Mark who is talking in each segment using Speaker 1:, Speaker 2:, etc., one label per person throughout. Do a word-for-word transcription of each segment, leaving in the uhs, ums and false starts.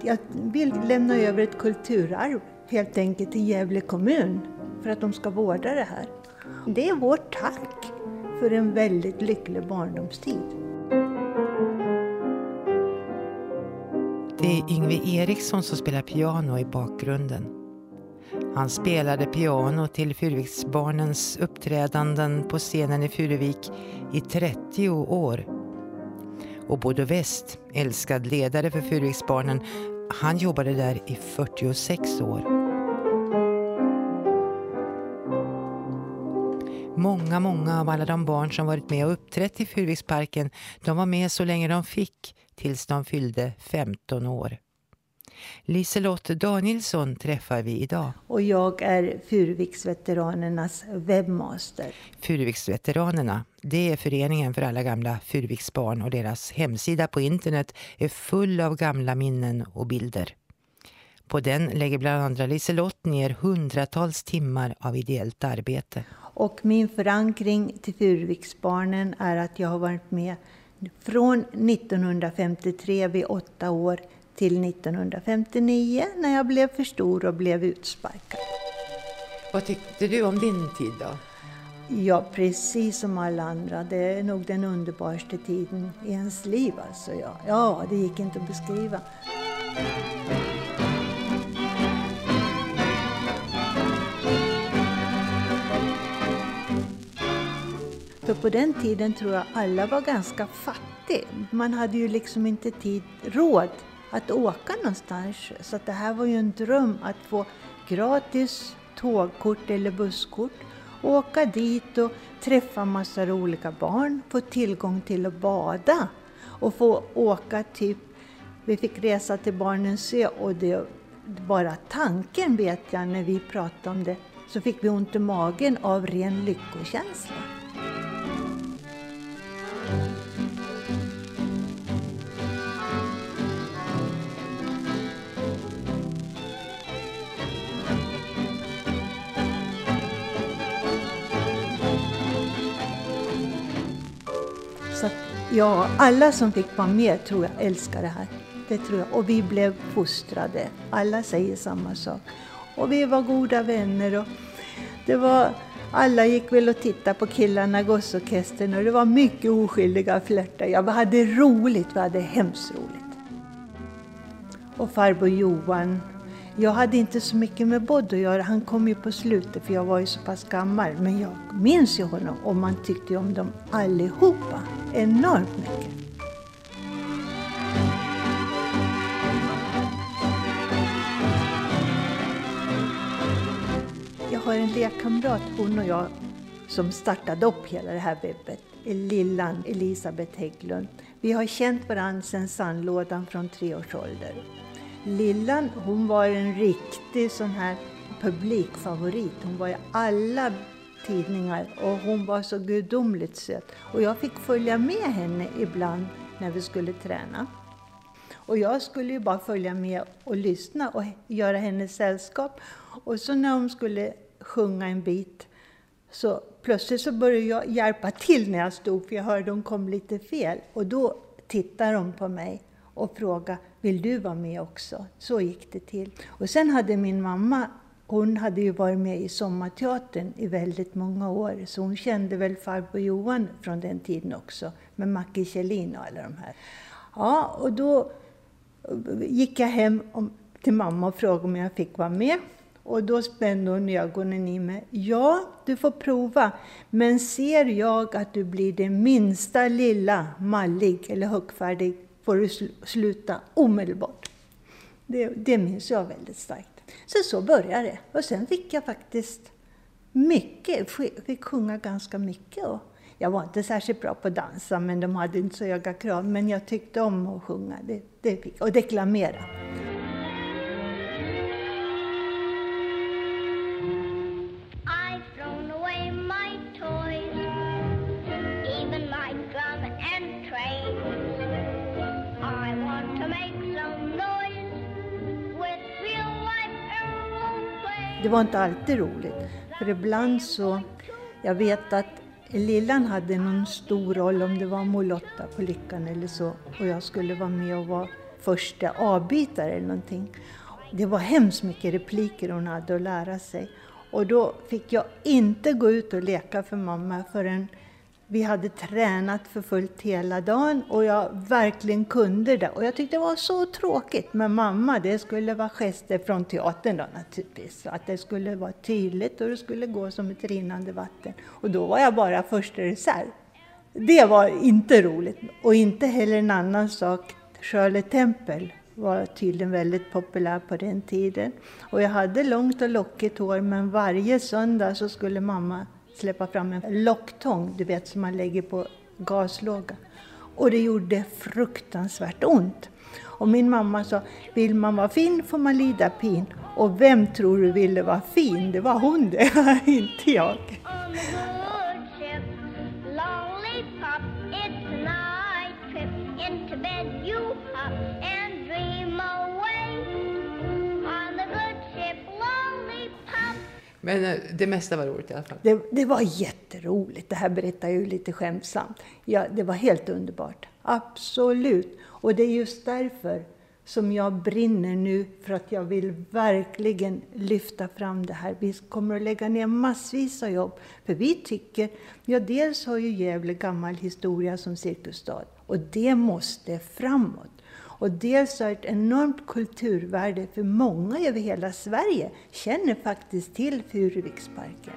Speaker 1: jag vill lämna över ett kulturarv helt enkelt till Gävle kommun för att de ska vårda det här. Det är vårt tack för en väldigt lycklig barndomstid.
Speaker 2: Det är Yngve Eriksson som spelar piano i bakgrunden. Han spelade piano till Furuviksbarnens uppträdanden på scenen i Furuvik i trettio år. Och Bodo West, älskad ledare för Furuviksbarnen, han jobbade där i fyrtiosex år. Många, många av alla de barn som varit med och uppträtt i Furuviksparken, de var med så länge de fick, tills de fyllde femton år. Liselott Danielsson träffar vi idag.
Speaker 1: Och jag är Furuviksveteranernas webbmaster.
Speaker 2: Furuviksveteranerna, det är föreningen för alla gamla Furuviksbarn, och deras hemsida på internet är full av gamla minnen och bilder. På den lägger bland andra Liselott ner hundratals timmar av ideellt arbete.
Speaker 1: Och min förankring till Furuviksbarnen är att jag har varit med från nittonhundrafemtiotre vid åtta år till nittonhundrafemtionio när jag blev för stor och blev utsparkad.
Speaker 2: Vad tyckte du om din tid då?
Speaker 1: Ja, precis som alla andra. Det är nog den underbaraste tiden i ens liv. Alltså, ja. ja, det gick inte att beskriva. För på den tiden tror jag alla var ganska fattiga. Man hade ju liksom inte tid, råd att åka någonstans. Så att det här var ju en dröm att få gratis tågkort eller busskort. Åka dit och träffa massor av olika barn. Få tillgång till att bada. Och få åka typ, vi fick resa till Barnens ö. Och det, bara tanken vet jag när vi pratade om det. Så fick vi ont i magen av ren lyckokänsla. Så att, ja, alla som fick vara med tror jag älskar det här. Det tror jag. Och vi blev fostrade. Alla säger samma sak. Och vi var goda vänner. Och det var, alla gick väl och tittade på killarna, gossorkestern. Och det var mycket oskyldiga flörtar. Jag hade roligt, vi hade hemskt roligt. Och farbror Johan. Jag hade inte så mycket med Bodo att göra. Han kom ju på slutet för jag var ju så pass gammal. Men jag minns ju honom och man tyckte om dem allihopa. Enormt mycket. Jag har en lekkamrat, hon och jag, som startade upp hela det här webbet. Lillan Elisabeth Hägglund. Vi har känt varandra sedan sandlådan från tre års ålder. Lillan, hon var en riktig sån här publikfavorit. Hon var i alla tidningar och hon var så gudomligt söt. Och jag fick följa med henne ibland när vi skulle träna. Och jag skulle ju bara följa med och lyssna och göra hennes sällskap. Och så när hon skulle sjunga en bit så plötsligt så började jag hjälpa till när jag stod för jag hörde hon kom lite fel. Och då tittade de på mig och frågade, vill du vara med också? Så gick det till. Och sen hade min mamma, hon hade ju varit med i Sommarteatern i väldigt många år. Så hon kände väl farbror Johan från den tiden också. Med Macke Kjellin och alla de här. Ja, och då gick jag hem till mamma och frågade om jag fick vara med. Och då spände hon ögonen i mig. Ja, du får prova. Men ser jag att du blir det minsta lilla mallig eller högfärdig får du sluta omedelbart. Det, det minns jag väldigt starkt. Så så började det. Och sen fick jag faktiskt mycket, fick sjunga ganska mycket. Och jag var inte särskilt bra på att dansa, men de hade inte så höga krav. Men jag tyckte om att sjunga det, det fick, och deklamera. Det var inte alltid roligt. För ibland så, jag vet att Lillan hade någon stor roll om det var Molotta på Lyckan eller så. Och jag skulle vara med och vara första avbytare eller någonting. Det var hemskt mycket repliker hon hade att lära sig. Och då fick jag inte gå ut och leka för mamma förrän vi hade tränat för fullt hela dagen och jag verkligen kunde det. Och jag tyckte det var så tråkigt med mamma. Det skulle vara gester från teatern då naturligtvis. Så att det skulle vara tydligt och det skulle gå som ett rinnande vatten. Och då var jag bara första reserv. Det var inte roligt. Och inte heller en annan sak. Shirley Temple var tydligen väldigt populär på den tiden. Och jag hade långt och lockigt hår, men varje söndag så skulle mamma släppa fram en locktång, du vet, som man lägger på gaslågan. Och det gjorde fruktansvärt ont. Och min mamma sa, vill man vara fin får man lida pin. Och vem tror du ville vara fin? Det var hon det, inte jag.
Speaker 2: Men det mesta var roligt i alla fall.
Speaker 1: Det, det var jätteroligt. Det här berättar jag ju lite skämtsamt. Ja, det var helt underbart. Absolut. Och det är just därför som jag brinner nu. För att jag vill verkligen lyfta fram det här. Vi kommer att lägga ner massvis av jobb. För vi tycker, ja dels har ju Gävle gammal historia som cirkusstad. Och det måste framåt. Och dels är ett enormt kulturvärde för många över hela Sverige känner faktiskt till Furuviksparken.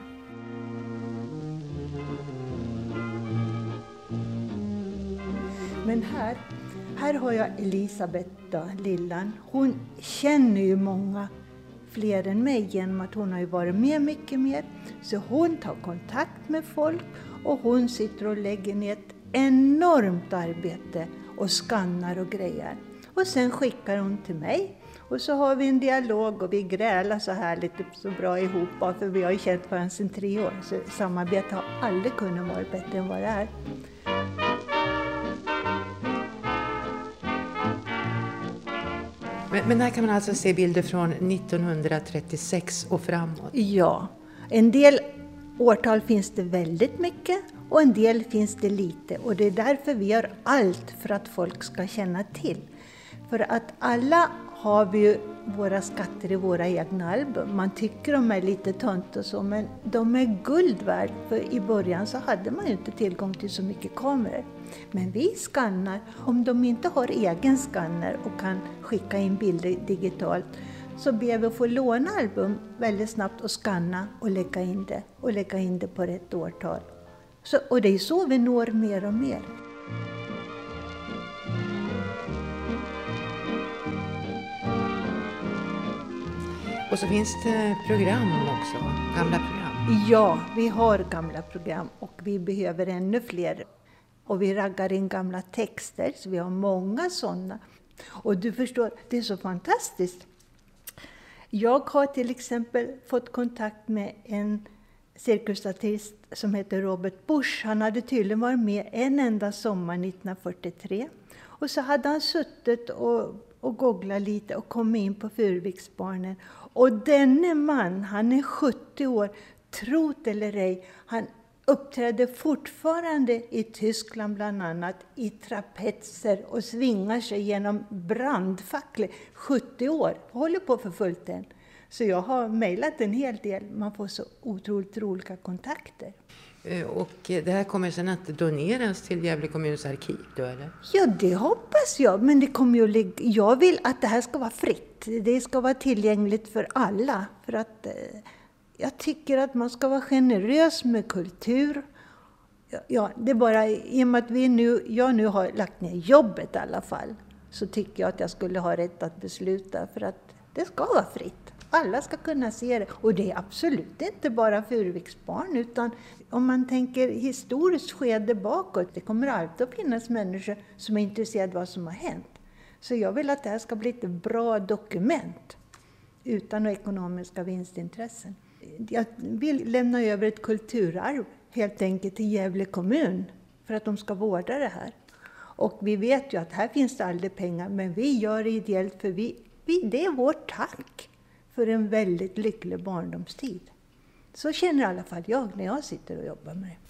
Speaker 1: Men här, här har jag Elisabeth då, lillan. Hon känner ju många fler än mig genom att hon har ju varit med mycket mer. Så hon tar kontakt med folk och hon sitter och lägger ner ett enormt arbete och skannar och grejer. Och sen skickar hon till mig. Och så har vi en dialog och vi grälar så här lite så bra ihop. För vi har ju känt varandra sedan tre år. Så samarbetet har aldrig kunnat vara bättre än vad det är.
Speaker 2: Men, men här kan man alltså se bilder från nittonhundratrettiosex och framåt?
Speaker 1: Ja, en del årtal finns det väldigt mycket. Och en del finns det lite. Och det är därför vi gör allt för att folk ska känna till. För att alla har vi ju våra skatter i våra egna album. Man tycker de är lite tönt och så, men de är guld värd. För i början så hade man ju inte tillgång till så mycket kameror. Men vi skannar. Om de inte har egen skanner och kan skicka in bilder digitalt så ber vi att få låna album väldigt snabbt och skanna och lägga in det. Och lägga in det på rätt årtal. Så, och det är så vi når mer och mer.
Speaker 2: Och så finns det program också, gamla program.
Speaker 1: Ja, vi har gamla program och vi behöver ännu fler. Och vi raggar in gamla texter, så vi har många sådana. Och du förstår, det är så fantastiskt. Jag har till exempel fått kontakt med en cirkusartist som heter Robert Busch. Han hade tydligen varit med en enda sommar nittonhundrafyrtiotre. Och så hade han suttit och, och googlat lite och kommit in på Furuviksbarnen. Och denne man, han är sjuttio år, trot eller ej, han uppträdde fortfarande i Tyskland bland annat i trapetser och svingar sig genom brandfacklor. sjuttio år, håller på för fullt än. Så jag har mejlat en hel del, man får så otroligt roliga kontakter.
Speaker 2: Och det här kommer sedan att doneras till Gävle kommuns arkiv då, eller?
Speaker 1: Ja, det hoppas jag. Men det kommer ju ligga... jag vill att det här ska vara fritt. Det ska vara tillgängligt för alla. För att eh, jag tycker att man ska vara generös med kultur. Ja, det är bara i och med att vi nu, jag nu har lagt ner jobbet i alla fall. Så tycker jag att jag skulle ha rätt att besluta. För att det ska vara fritt. Alla ska kunna se det. Och det är absolut inte bara Furuviksbarn, utan om man tänker historiskt skede bakåt, det kommer alltid att finnas människor som är intresserade av vad som har hänt. Så jag vill att det här ska bli ett bra dokument utan några ekonomiska vinstintressen. Jag vill lämna över ett kulturarv helt enkelt till Gävle kommun för att de ska vårda det här. Och vi vet ju att här finns det aldrig pengar, men vi gör det ideellt för vi, vi, det är vårt tack för en väldigt lycklig barndomstid. Så känner i alla fall jag när jag sitter och jobbar med det.